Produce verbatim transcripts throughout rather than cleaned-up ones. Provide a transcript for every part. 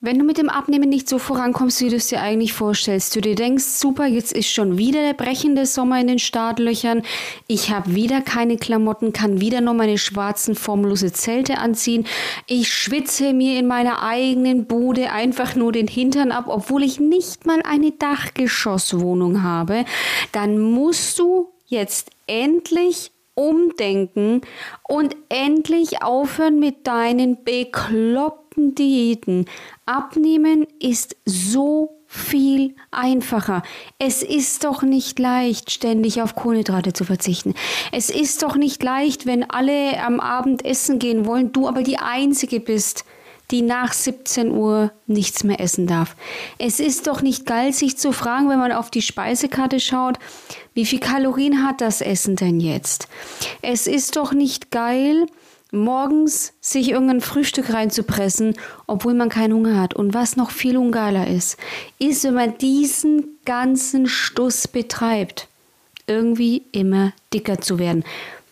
Wenn du mit dem Abnehmen nicht so vorankommst, wie du es dir eigentlich vorstellst, du dir denkst, super, jetzt ist schon wieder der brechende Sommer in den Startlöchern, ich habe wieder keine Klamotten, kann wieder nur meine schwarzen, formlose Zelte anziehen, ich schwitze mir in meiner eigenen Bude einfach nur den Hintern ab, obwohl ich nicht mal eine Dachgeschosswohnung habe, dann musst du jetzt endlich umdenken und endlich aufhören mit deinen bekloppten Diäten. Abnehmen ist so viel einfacher. Es ist doch nicht leicht, ständig auf Kohlenhydrate zu verzichten. Es ist doch nicht leicht, wenn alle am Abend essen gehen wollen, du aber die Einzige bist, die nach siebzehn Uhr nichts mehr essen darf. Es ist doch nicht geil, sich zu fragen, wenn man auf die Speisekarte schaut, wie viel Kalorien hat das Essen denn jetzt? Es ist doch nicht geil, morgens sich irgendein Frühstück reinzupressen, obwohl man keinen Hunger hat. Und was noch viel ungeiler ist, ist, wenn man diesen ganzen Stuss betreibt, irgendwie immer dicker zu werden.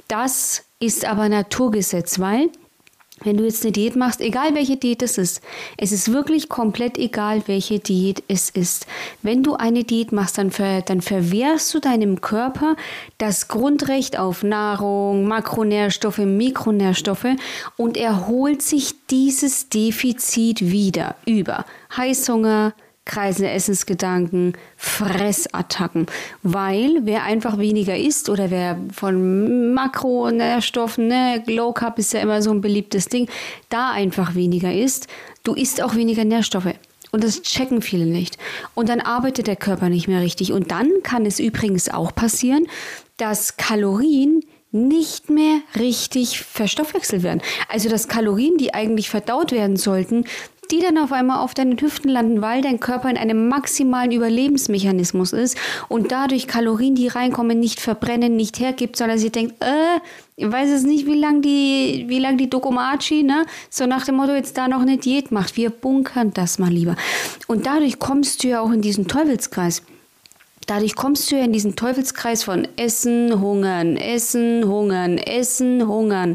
Das ist aber Naturgesetz, weil wenn du jetzt eine Diät machst, egal welche Diät es ist, es ist wirklich komplett egal, welche Diät es ist. Wenn du eine Diät machst, dann, ver, dann verwehrst du deinem Körper das Grundrecht auf Nahrung, Makronährstoffe, Mikronährstoffe und er holt sich dieses Defizit wieder über Heißhunger, kreisende Essensgedanken, Fressattacken, weil wer einfach weniger isst oder wer von Makronährstoffen, ne, Low Carb ist ja immer so ein beliebtes Ding, da einfach weniger isst, du isst auch weniger Nährstoffe. Und das checken viele nicht. Und dann arbeitet der Körper nicht mehr richtig. Und dann kann es übrigens auch passieren, dass Kalorien nicht mehr richtig verstoffwechselt werden. Also dass Kalorien, die eigentlich verdaut werden sollten, die dann auf einmal auf deinen Hüften landen, weil dein Körper in einem maximalen Überlebensmechanismus ist und dadurch Kalorien, die reinkommen, nicht verbrennen, nicht hergibt, sondern sie denkt, äh, ich weiß es nicht, wie lang die, wie lang die Dokumachi, ne, so nach dem Motto, jetzt da noch eine Diät macht. Wir bunkern das mal lieber. Und dadurch kommst du ja auch in diesen Teufelskreis. Dadurch kommst du ja in diesen Teufelskreis von Essen, Hungern, Essen, Hungern, Essen, Hungern.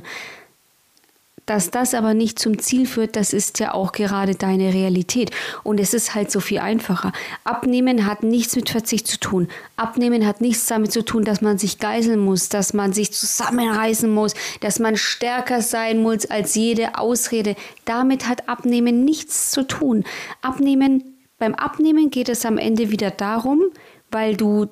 Dass das aber nicht zum Ziel führt, das ist ja auch gerade deine Realität. Und es ist halt so viel einfacher. Abnehmen hat nichts mit Verzicht zu tun. Abnehmen hat nichts damit zu tun, dass man sich geißeln muss, dass man sich zusammenreißen muss, dass man stärker sein muss als jede Ausrede. Damit hat Abnehmen nichts zu tun. Abnehmen, beim Abnehmen geht es am Ende wieder darum, weil du,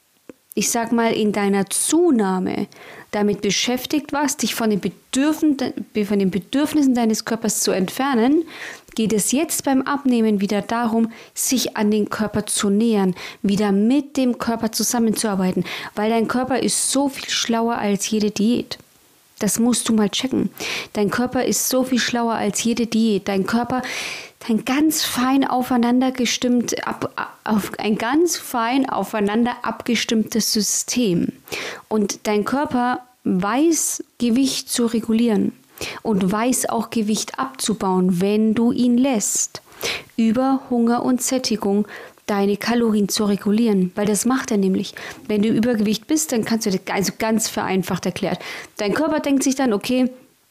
ich sag mal, in deiner Zunahme damit beschäftigt warst, dich von den, Bedürfn- von den Bedürfnissen deines Körpers zu entfernen, geht es jetzt beim Abnehmen wieder darum, sich an den Körper zu nähern, wieder mit dem Körper zusammenzuarbeiten, weil dein Körper ist so viel schlauer als jede Diät. Das musst du mal checken. Dein Körper ist so viel schlauer als jede Diät. Dein Körper, dein ganz fein aufeinander gestimmt, ab, auf ein ganz fein aufeinander abgestimmtes System. Und dein Körper weiß, Gewicht zu regulieren und weiß auch Gewicht abzubauen, wenn du ihn lässt. Über Hunger und Sättigung deine Kalorien zu regulieren, weil das macht er nämlich. Wenn du Übergewicht bist, dann kannst du das, also ganz vereinfacht erklärt. Dein Körper denkt sich dann, okay,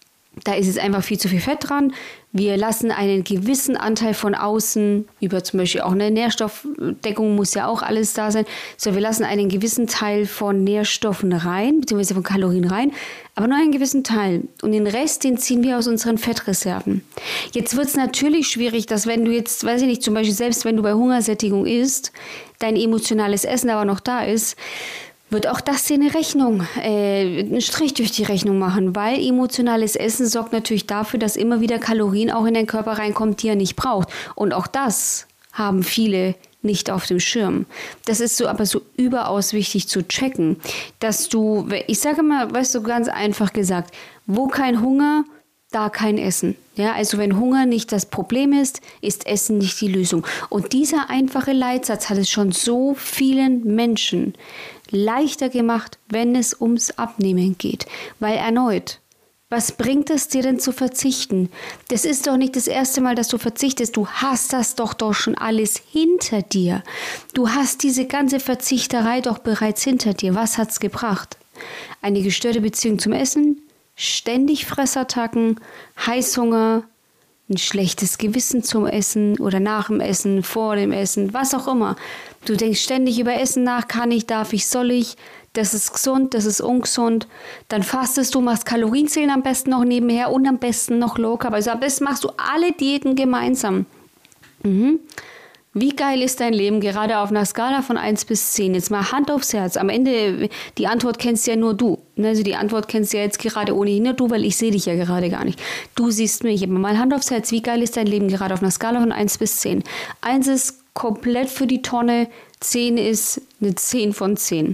da ist jetzt einfach viel zu viel Fett dran. Wir lassen einen gewissen Anteil von außen, über zum Beispiel auch eine Nährstoffdeckung muss ja auch alles da sein. So, wir lassen einen gewissen Teil von Nährstoffen rein, beziehungsweise von Kalorien rein, aber nur einen gewissen Teil. Und den Rest, den ziehen wir aus unseren Fettreserven. Jetzt wird es natürlich schwierig, dass wenn du jetzt, weiß ich nicht, zum Beispiel selbst wenn du bei Hungersättigung isst, dein emotionales Essen aber noch da ist, wird auch das dir eine Rechnung, äh, einen Strich durch die Rechnung machen, weil emotionales Essen sorgt natürlich dafür, dass immer wieder Kalorien auch in den Körper reinkommen, die er nicht braucht. Und auch das haben viele nicht auf dem Schirm. Das ist so aber so überaus wichtig zu checken, dass du, ich sage mal, weißt du, ganz einfach gesagt, wo kein Hunger, da kein Essen. Ja, also wenn Hunger nicht das Problem ist, ist Essen nicht die Lösung. Und dieser einfache Leitsatz hat es schon so vielen Menschen leichter gemacht, wenn es ums Abnehmen geht. Weil erneut, was bringt es dir denn zu verzichten? Das ist doch nicht das erste Mal, dass du verzichtest. Du hast das doch doch schon alles hinter dir. Du hast diese ganze Verzichterei doch bereits hinter dir. Was hat's gebracht? Eine gestörte Beziehung zum Essen, ständig Fressattacken, Heißhunger, ein schlechtes Gewissen zum Essen oder nach dem Essen, vor dem Essen, was auch immer. Du denkst ständig über Essen nach, kann ich, darf ich, soll ich, das ist gesund, das ist ungesund. Dann fastest du, machst Kalorienzählen am besten noch nebenher und am besten noch Low Carb. Also am besten machst du alle Diäten gemeinsam. Mhm. Wie geil ist dein Leben gerade auf einer Skala von eins bis zehn? Jetzt mal Hand aufs Herz. Am Ende, die Antwort kennst ja nur du. Also die Antwort kennst ja jetzt gerade ohnehin nur du, weil ich sehe dich ja gerade gar nicht. Du siehst mich. Aber mal Hand aufs Herz. Wie geil ist dein Leben gerade auf einer Skala von eins bis zehn? eins ist komplett für die Tonne. zehn ist eine zehn von zehn.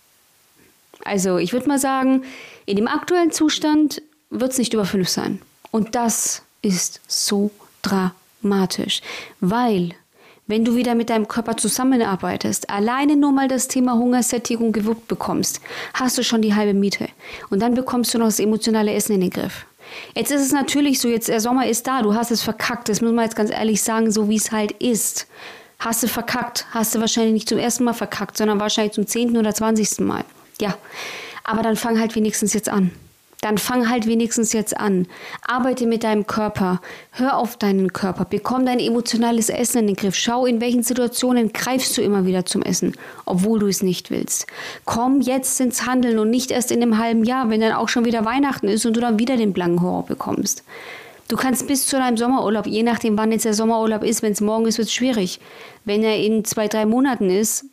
Also ich würde mal sagen, in dem aktuellen Zustand wird es nicht über fünf sein. Und das ist so dramatisch. Weil... Wenn du wieder mit deinem Körper zusammenarbeitest, alleine nur mal das Thema Hungersättigung gewuppt bekommst, hast du schon die halbe Miete. Und dann bekommst du noch das emotionale Essen in den Griff. Jetzt ist es natürlich so, jetzt der Sommer ist da, du hast es verkackt. Das muss man jetzt ganz ehrlich sagen, so wie es halt ist. Hast du verkackt, hast du wahrscheinlich nicht zum ersten Mal verkackt, sondern wahrscheinlich zum zehnten oder zwanzigsten Mal. Ja, aber dann fang halt wenigstens jetzt an. Dann fang halt wenigstens jetzt an. Arbeite mit deinem Körper. Hör auf deinen Körper. Bekomm dein emotionales Essen in den Griff. Schau, in welchen Situationen greifst du immer wieder zum Essen, obwohl du es nicht willst. Komm jetzt ins Handeln und nicht erst in einem halben Jahr, wenn dann auch schon wieder Weihnachten ist und du dann wieder den blanken Horror bekommst. Du kannst bis zu deinem Sommerurlaub, je nachdem wann jetzt der Sommerurlaub ist, wenn es morgen ist, wird es schwierig. Wenn er in zwei, drei Monaten ist,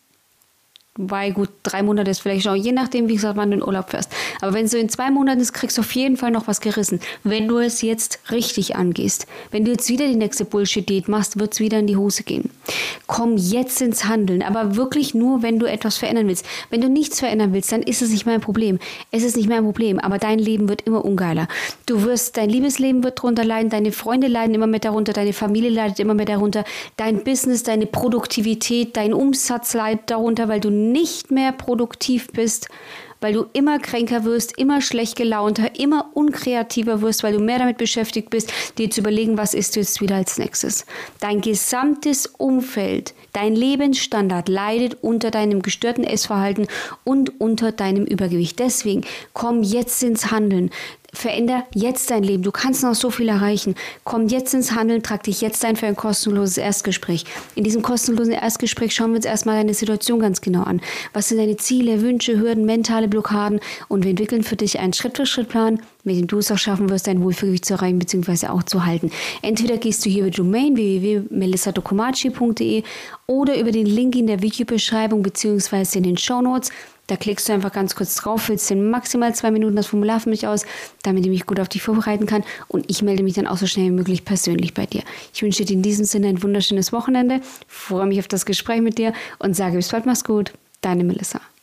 weil gut, drei Monate ist vielleicht schon, je nachdem, wie gesagt, wann du in Urlaub fährst. Aber wenn es so in zwei Monaten ist, kriegst du auf jeden Fall noch was gerissen. Wenn du es jetzt richtig angehst. Wenn du jetzt wieder die nächste Bullshit-Diät machst, wird es wieder in die Hose gehen. Komm jetzt ins Handeln, aber wirklich nur, wenn du etwas verändern willst. Wenn du nichts verändern willst, dann ist es nicht mein Problem. Es ist nicht mein Problem, aber dein Leben wird immer ungeiler. Du wirst, dein Liebesleben wird darunter leiden, deine Freunde leiden immer mit darunter, deine Familie leidet immer mit darunter, dein Business, deine Produktivität, dein Umsatz leidet darunter, weil du nicht mehr produktiv bist, weil du immer kränker wirst, immer schlecht gelaunter, immer unkreativer wirst, weil du mehr damit beschäftigt bist, dir zu überlegen, was isst du jetzt wieder als nächstes. Dein gesamtes Umfeld, dein Lebensstandard leidet unter deinem gestörten Essverhalten und unter deinem Übergewicht. Deswegen komm jetzt ins Handeln. Veränder jetzt dein Leben. Du kannst noch so viel erreichen. Komm jetzt ins Handeln, trag dich jetzt ein für ein kostenloses Erstgespräch. In diesem kostenlosen Erstgespräch schauen wir uns erstmal deine Situation ganz genau an. Was sind deine Ziele, Wünsche, Hürden, mentale Blockaden und wir entwickeln für dich einen Schritt-für-Schritt-Plan, mit dem du es auch schaffen wirst, dein Wohlfühlgewicht zu erreichen bzw. auch zu halten. Entweder gehst du hier über die Domain w w w punkt melissa docomaci punkt d e oder über den Link in der Videobeschreibung bzw. in den Shownotes. Da klickst du einfach ganz kurz drauf, füllst in maximal zwei Minuten das Formular für mich aus, damit ich mich gut auf dich vorbereiten kann und ich melde mich dann auch so schnell wie möglich persönlich bei dir. Ich wünsche dir in diesem Sinne ein wunderschönes Wochenende, freue mich auf das Gespräch mit dir und sage bis bald, mach's gut, deine Melissa.